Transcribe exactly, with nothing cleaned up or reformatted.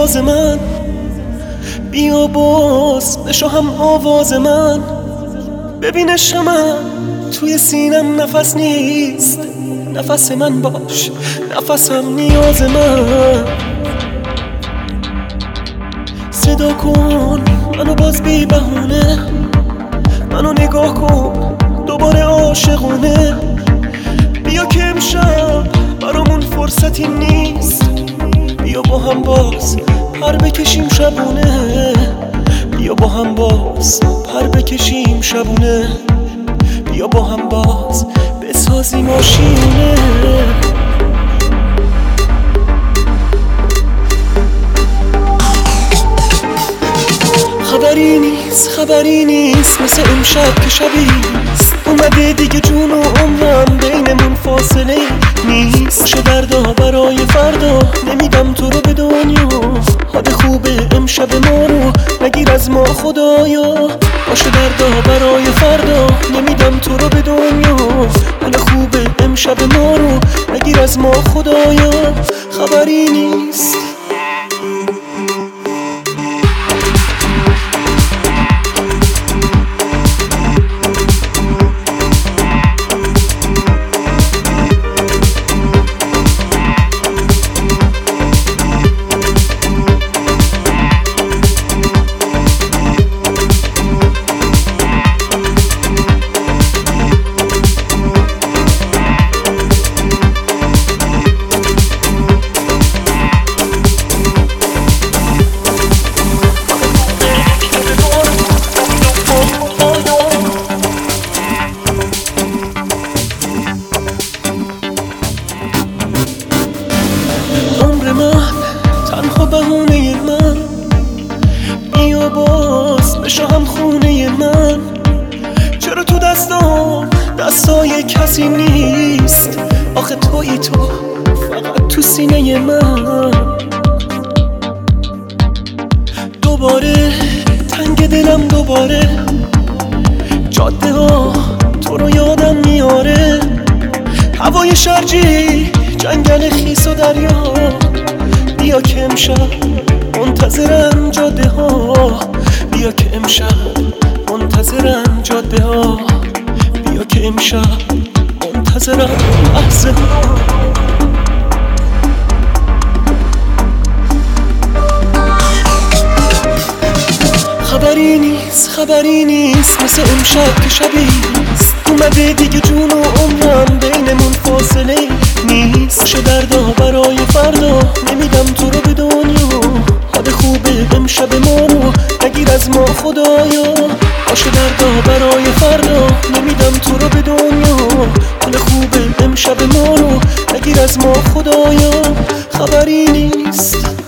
نیاز من، بیا باز بشو هم آواز من. ببینش من توی سینم نفس نیست، نفس من باش نفسم نیاز من. صدا کن منو باز بی بهونه، منو نگاه کن دوباره عاشقونه. بیا که امشب برامون فرصتی نیست، بیا با هم باز پر بکشیم شبونه. بیا با هم باز پر بکشیم شبونه. بیا با هم باز بسازیم آشیونه. خبری نیست خبری نیست مثل امشب که شبیست. اومده دیگه جون و عمرم بینمون فاصله نیست. باشه دردا برای فردا، نمیدم تو رو به دنیا. حال خوبه امشب ما رو نگیر از ما خدایا. باشه دردا برای فردا، نمیدم تو رو به دنیا. حال خوبه امشب ما رو نگیر از ما خدایا. خبری نیست تنها بهونه من. بیا باز بشو هم خونه من. چرا تو دستام دستای کسی نیست؟ آخه تویی تو فقط تو سینه من. دوباره تنگ دلم دوباره، جاده ها تو رو یادم میاره. هوای شرجی جنگل خیس و دریا. بیا که امشب منتظرم جاده ها. بیا که امشب منتظرم جاده ها. بیا که امشب منتظرم لحظه ها. خبری نیست خبری نیست مثل امشب که شبیست. اومده دیگه جون و عمرم بینمون فاصله نیست. باشه دردا برای فردا، نمیدم تو رو به دنیا. حال خوبه امشب ما رو نگیر از ما خدایا. باشه دردا برای فردا، نمیدم تو رو به دنیا. حال خوبه امشب ما رو نگیر از ما خدایا. خبری نیست